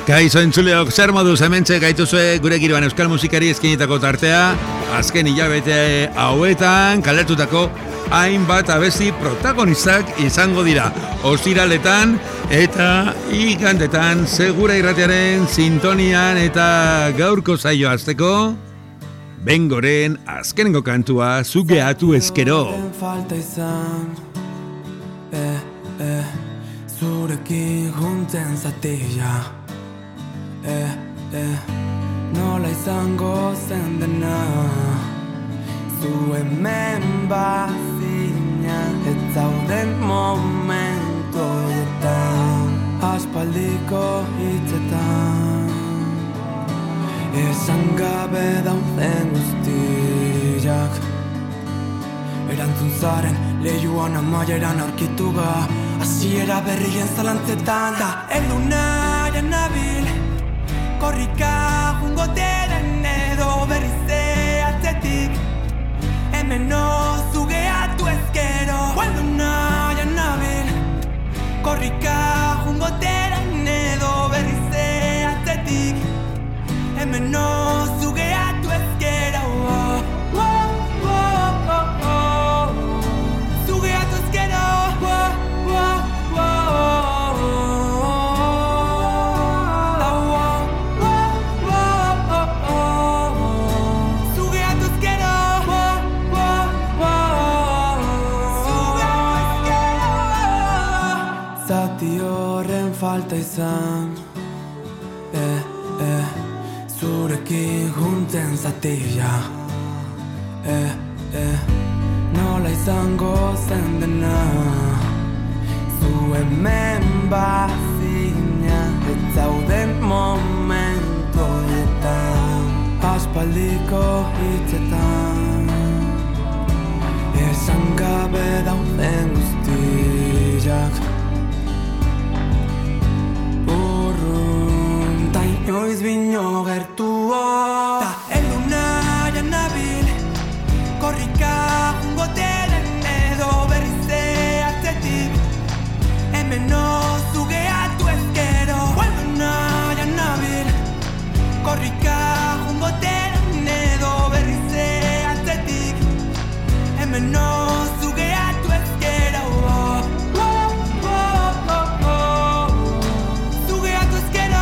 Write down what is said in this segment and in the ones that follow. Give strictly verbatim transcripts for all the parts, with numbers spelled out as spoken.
Kaixo entzuleok, zer moduz hementxe gaituzue gure giroan euskal musikari eskinitako tartea, azken hilabete hauetan kalertutako hainbat abesti protagonistak izango dira. Ostiraletan eta igandetan segura irratiaren sintonian eta gaurko saio hasteko Bengoren azkenengo kantua zugeatu eskero. Falta izan, eh, eh, zurekin juntzen zatea. Eh, eh, nola izango zen dena, zu hemen bazina, ez zauden momentu horietan, aspaldiko hitzetan, esan gabe dauden guztiak, erantzun zaren leiuan amaieran aurkitu ga, hasiera berrien zalantzetan, da heldu nahian nabil, korrika jungo delen edo berriz atzetik, hemen zugeatu ezkero. Heldu nahian nabil, korrika jungo delen edo berriz atzetik, hemen zugeatu ezkero. Oh, oh, oh, oh, oh. Zugeatu ezkero. Oh, oh, oh, falta izan, eh, eh, zurekin juntzen zatea, eh, eh, nola izango zen dena, zu hemen bazina, ez zauden momentu horietan, aspaldiko hitzetan, esan gabe dauden guztiak. Inoiz bino gertuo, ta heldu nahian nabil, korrika jungo delen edo berriz atzetik, hemen zugeatu ezkero. Heldu nahian nabil, korrika jungo delen edo berriz atzetik, hemen zugeatu ezkero. Oh, oh, oh, oh, oh. Zugeatu ezkero.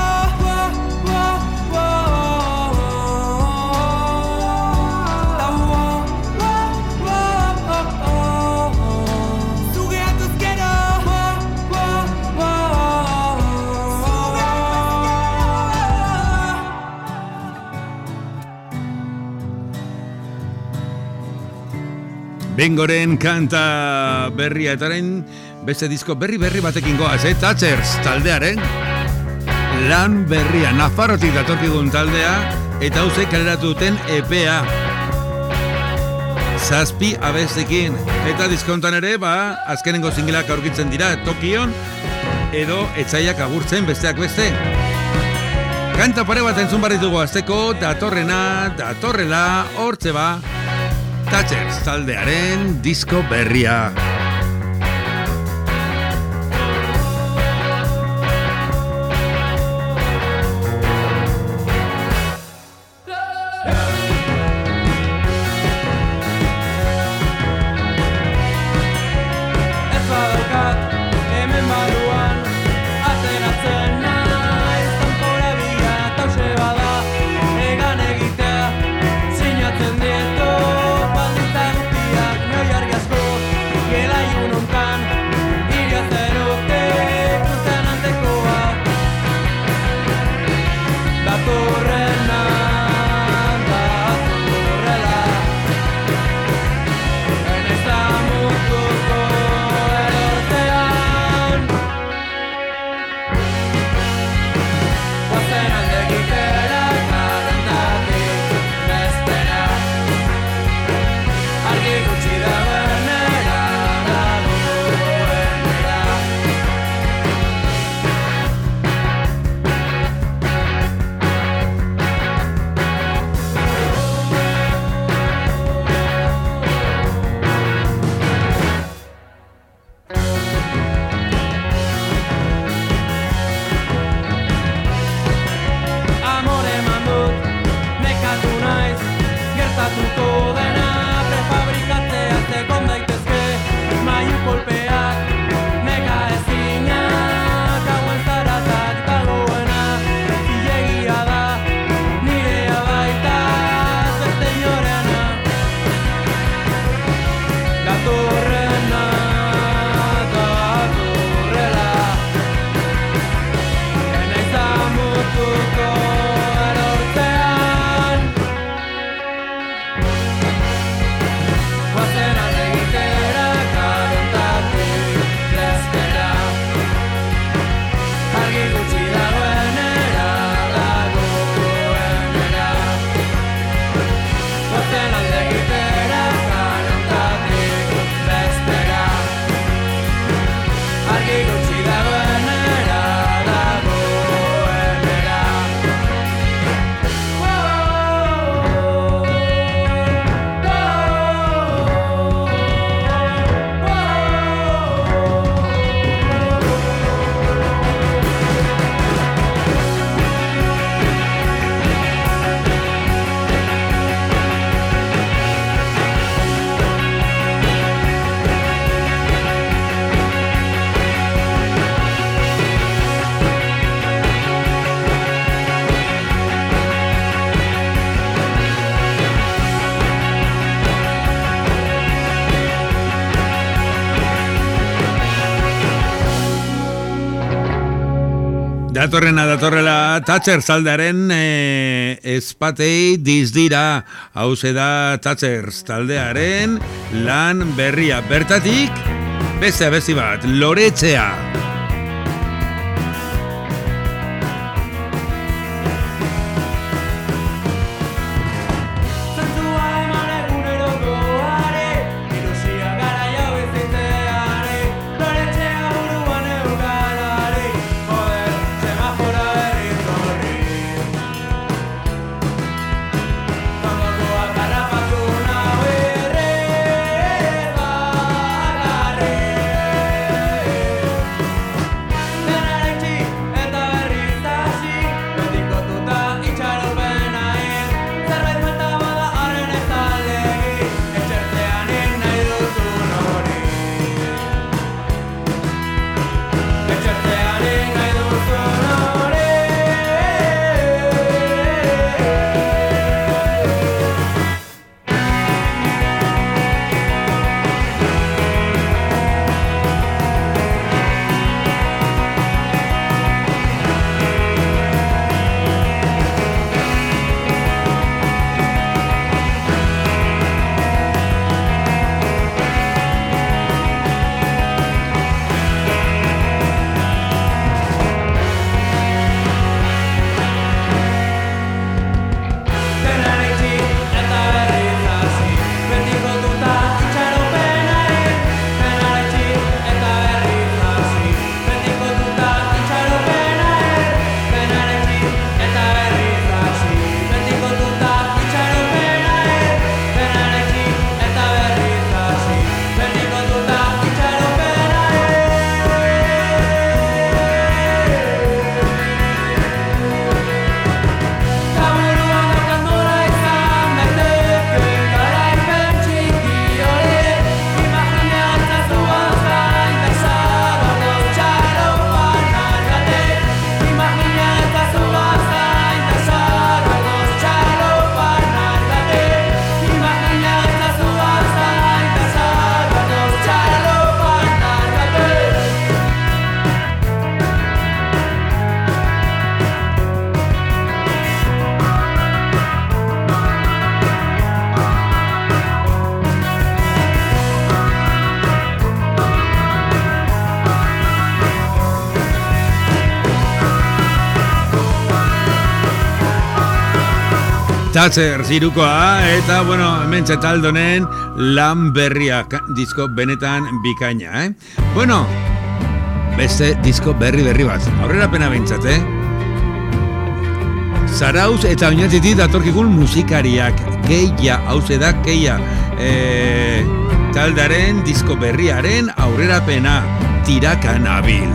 Bengoren kanta berria etaren beste disko berri berri batekin goaz, eh? Thatchers taldearen lan berria, Nafarrotik datorkigun taldea eta hauzek kaleratu duten E P A zazpi abestekin eta diskontan ere, ba, azkenengo singleak aurkitzen dira Tokion edo etzaiak agurtzen besteak beste. Kanta pare bat entzun barritugu azteko, datorrena, datorrela, hortze ba, Thatchers taldearen disko berria. Que la Datorrena datorrela Thatcher taldearen e, espatei dizdira, hauze da Thatcher taldearen lan berria. Bertatik, beste abesti bat, Loretzea. Thatcher zirukoa, eta, bueno, hemen txetaldonen lan berriak, disko benetan bikaina, eh? Bueno, beste disko berri berri bat, aurrera pena behintzat, eh? Zarauz eta oinatzitik datorkikun musikariak, Keia, hauze da Keia, e, taldaren disko berriaren aurrera pena, Tiraka nabil.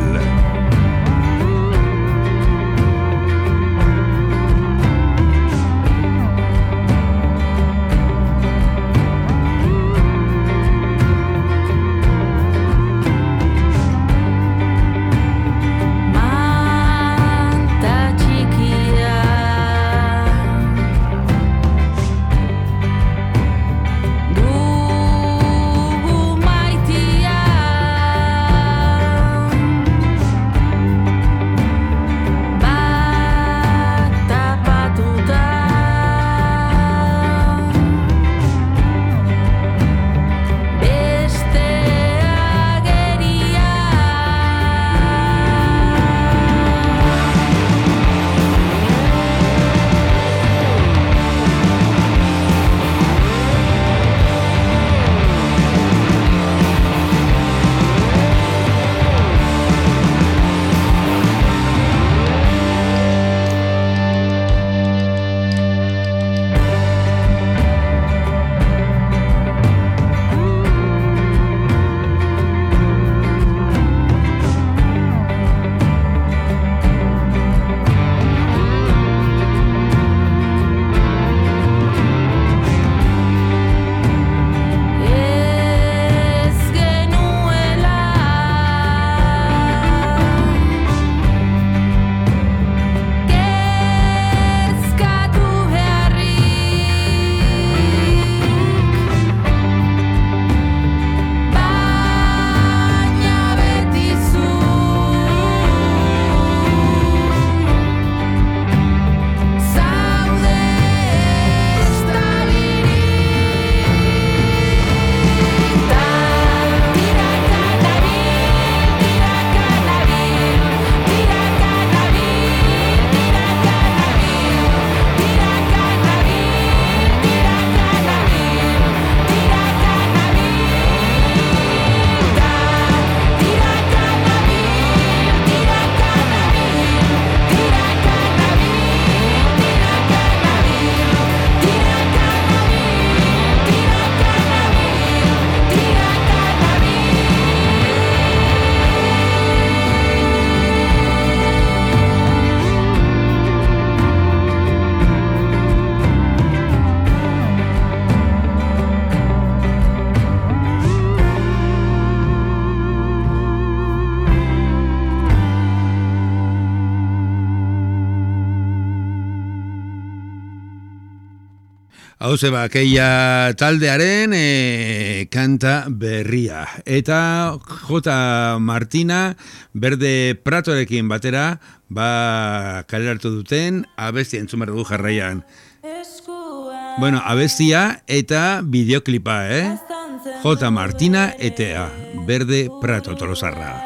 Hau zeba, keia taldearen e, kanta berria. Eta J. Martina Berde Pratorekin batera, ba, kaleratu duten abestia entzun behar dugu jarraian. Bueno, abestia eta bideoklipa, eh? J. Martina eta Berde Prato Tolosarra.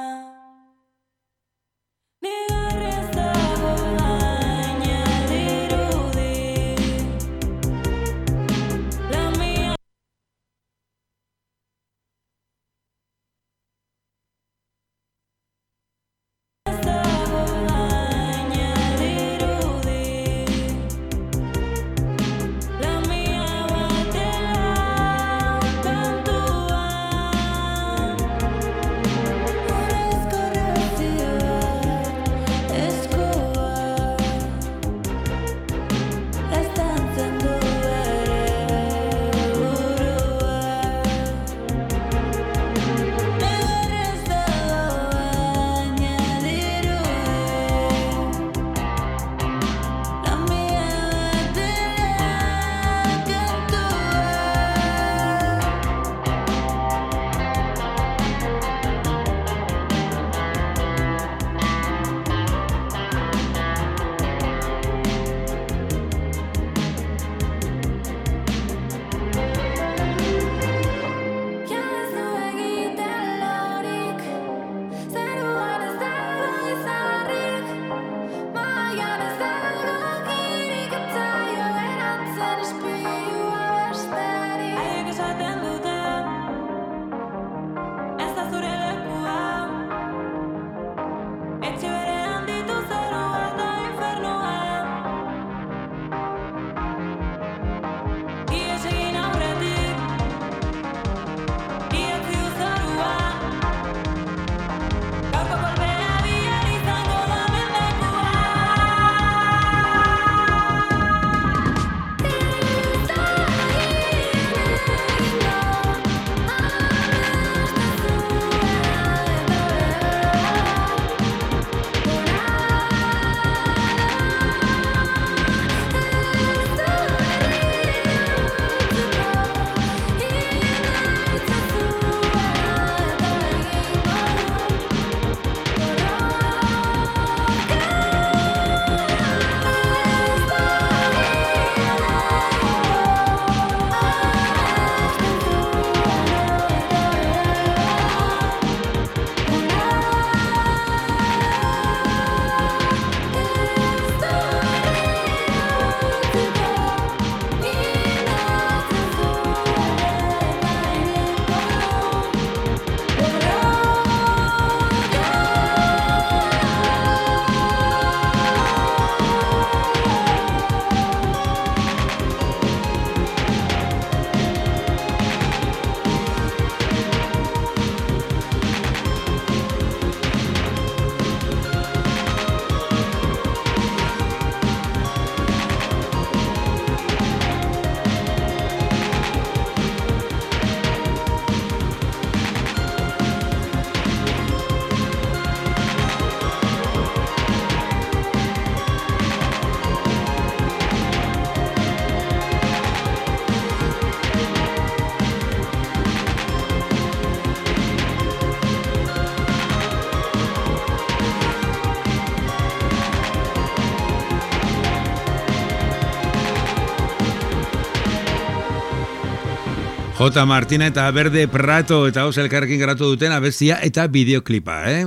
J. Martina eta Berde Prato eta hau elkarrekin garatu duten abestia eta bideoklipa, eh?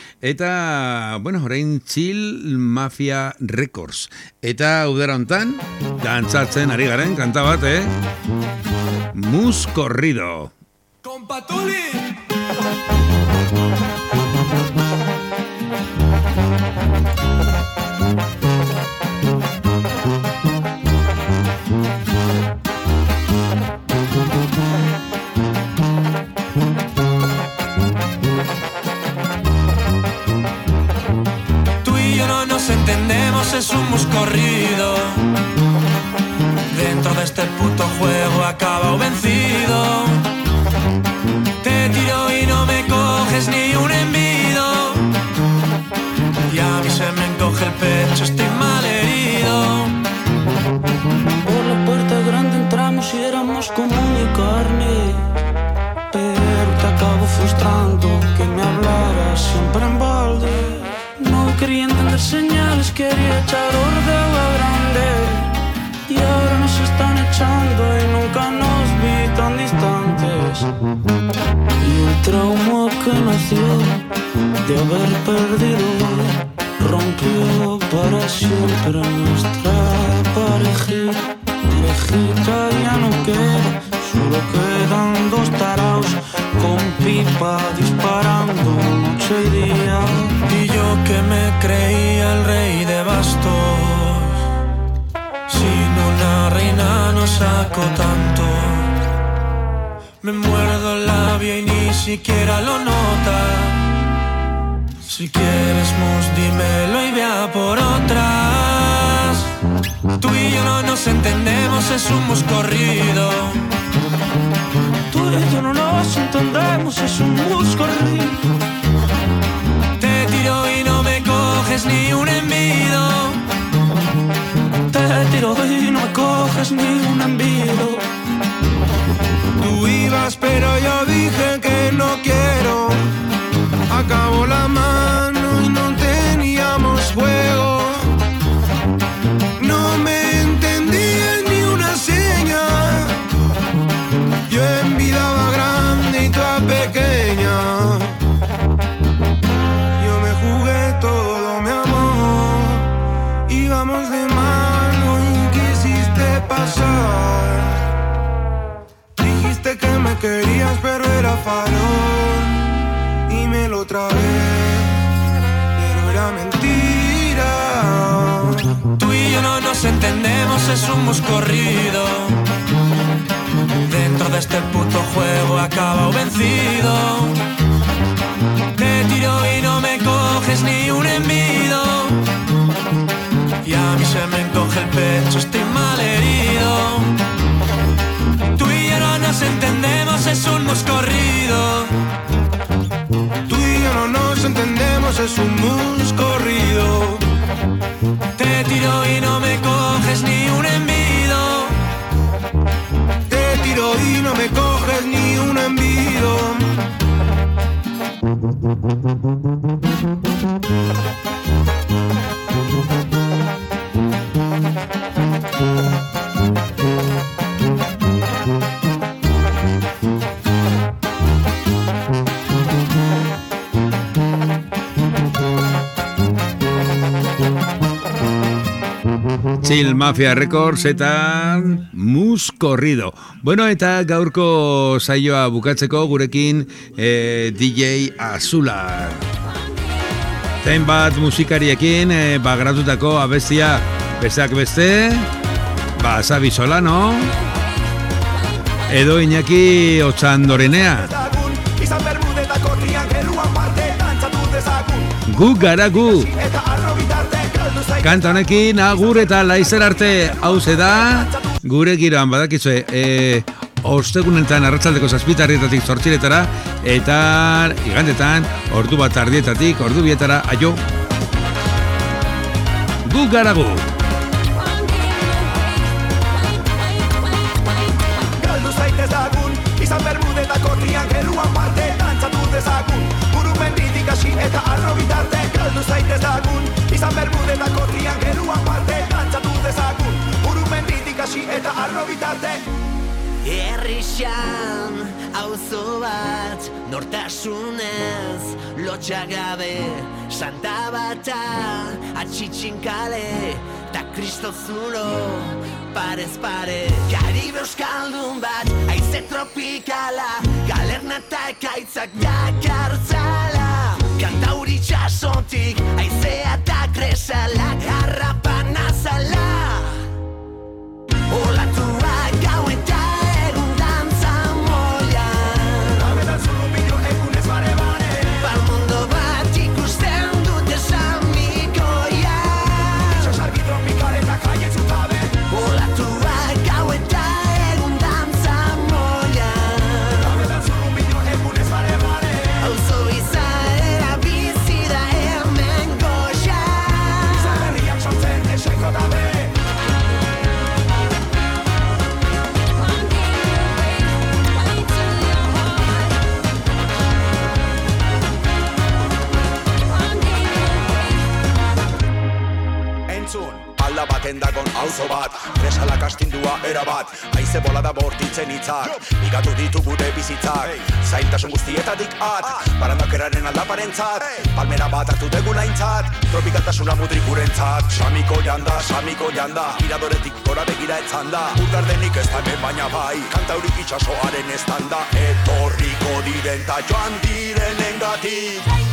Eta, bueno, orain Chill Mafia Records. Eta udara hontan, dantzatzen ari garen kanta bat, eh? Mus Corrido. Compatuli! Entendemos, es un mus corrido. Dentro de este puto juego acabado vencido. Te tiro y no me coges ni un envido. Y a mí se me encoge el pecho, estoy mal herido. Por la puerta grande quería entender señales, quería echar orden a grande. Y ahora nos están echando y nunca nos vi tan distantes. Y el trauma que nació de haber perdido rompió para siempre nuestra parejita. Parejita ya no queda, solo quedan dos taraos con pipa disparando noche y día. Y yo que me creía el rey de bastos, sin una reina no saco tanto. Me muerdo el labio y ni siquiera lo nota. Si quieres mus dímelo y ve a por otras. Tú y yo no nos entendemos, es un mus corrido. Tú y yo no nos entendemos, es un mus corrido. Te tiro y no me coges ni un envido. Te tiro y no me coges ni un envido. Tú ibas pero yo dije que no quiero. Acabó la mano y no teníamos fuego. No me entendías ni una seña. Yo envidiaba grande y tú a pequeña. Yo me jugué todo, mi amor. Íbamos de mano y quisiste pasar. Dijiste que me querías pero era farol. Y me lo tragué, pero era mentira. Tú y yo no nos entendemos, es un mus corrido. Dentro de este puto juego acabo vencido. Te tiro y no me coges ni un envido. Y a mí se me encoge el pecho, estoy mal herido. Tú y yo no nos entendemos, es un mus corrido. Tú y yo no nos entendemos, es un mus corrido. Te tiro y no me coges ni un envido. Te tiro y no me coges ni un envido. Chill Mafia Records eta mus corrido. Bueno, eta gaurko saioa bukatzeko gurekin eh, D J Azula. Ten bat musikariekin eh, bagratutako abestia besteak beste, ba, Xabi Solano, edo Iñaki Otxandorenea. Gu gara gu. Kanta honekin agur eta laizer arte. Hauze da gure giroan badakizue e, ostegunetan arratsaldeko zazpitarrietatik zortziretara eta igandetan ordu bat ardietatik ordu bietara. Aio. Gu gara gu. Galdu zaitez dagun, izan Bermudetako triangeluan parte, dantzatu dezagun, buru menditik hasi eta arro bitarte. Galdu zaitez dagun, izan Bermudetako triangeluan parte, dantzatu dezagun, buru menditik hasi eta arro bitarte. Herrixan, auzo bat, nortasunez, lotxagabe, Santa Bata, atxitxinkale, ta Kristo zulo, parez pare. Karibe euskaldun bat, haize tropikala, galerna eta ekaitzak dakartzala. Kantauri txasotik, haizea eta kresalak harrapan azala. Olatuak gau eta egun dantza moian. Abetan zuru bideo egunez bare bare. Bal mundo bat ikusten dute zamikoia. Itxas argi tropikal eta kaien zutabe. Olatuak gau eta egun dantza moian. Abetan zuru bideo egunez bare bare. Auzo izaera bizi da Zabaltzen dagon auzo bat, fresalak astindua erabat, haize bolada bortitzen hitzak, igatu ditu gure bizitzak, zailtasun guztietatik at, barandakeraren aldaparentzat, palmera bat hartu degulaintzat, tropikaltasuna mudrikurentzat, samiko janda, samiko janda, iradoretik gora begira etzanda, urgardenik ez da hemen baina bai, kantaurik itxasoaren estanda, etorriko diren ta joan direnengatik.